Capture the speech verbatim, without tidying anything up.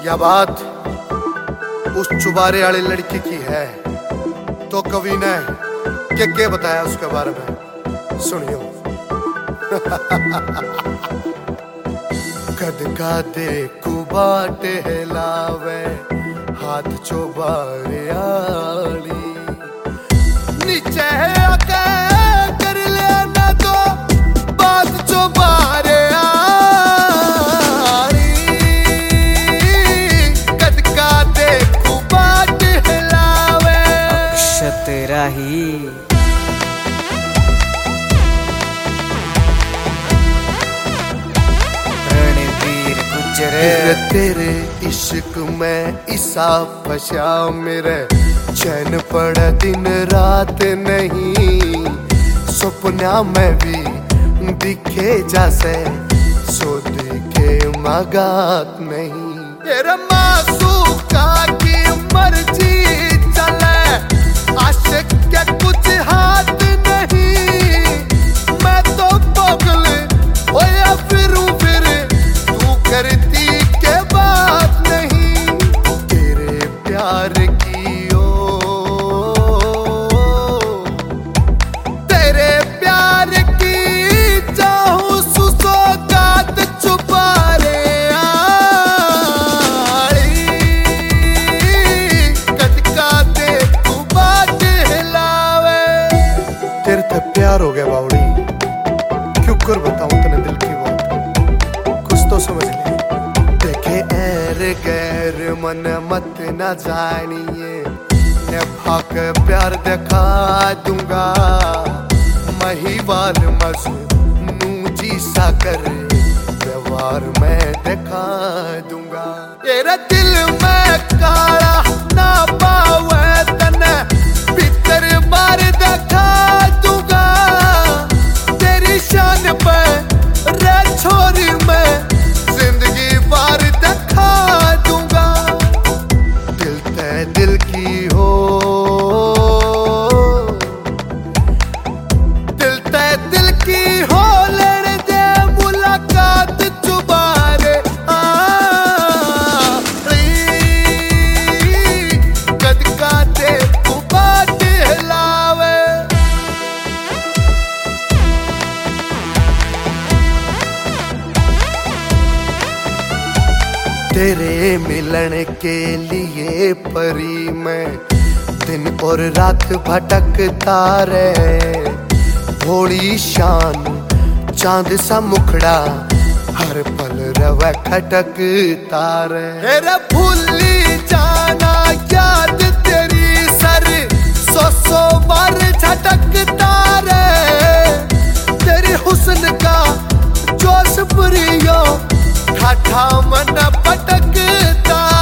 यह बात उस चुबारे वाली लड़की की है तो कवि ने क्या क्या बताया उसके बारे में सुनियो। कद का दे कुबाट हिलावे हाथ चुबारे आली नीचे आके कर लेना तो बात चुबारे राही रणवीर गुजरे तेरे इश्क में इसा फंसा मेरे चैन पड़ा दिन रात नहीं सपना में भी दिखे जैसे सो दिखे मगात नहीं तेरा मासूका की मर्जी चले आशिक के कुछ हाथ नहीं मैं तो पागल होया फिरूं फिर तू करती के बात नहीं तेरे प्यार की ओ तेरे प्यार की चाहूं सुसौगात छुपा रे प्यार हो गया बावड़ी क्यों कर बताऊं तने दिल की बात कुछ तो समझ ले देखे एर गैर मन मत न जानिए ने भाग प्यार दिखा दूंगा महिवाल मस नूजी सा कर व्यवहार में दिखा दूंगा तेरा दिल में काला ना पावे तने भीतर बार दिखा छोरी में जिंदगी बार दिखा दूंगा दिल ते दिल की हो दिल ते दिल की हो लेने दे मुलाकात चुबारे कद का दे कुबाट हिलावे तेरे मिलन के लिए परी मैं दिन और रात भटकता रे भोली शान चांद सा मुखड़ा हर पल रवा खटकता रे तेरा भूली जाना याद तेरी सर सौ सौ बार झटकता रे तेरे हुस्न का जोश प्रियो ठाठा मन पटकता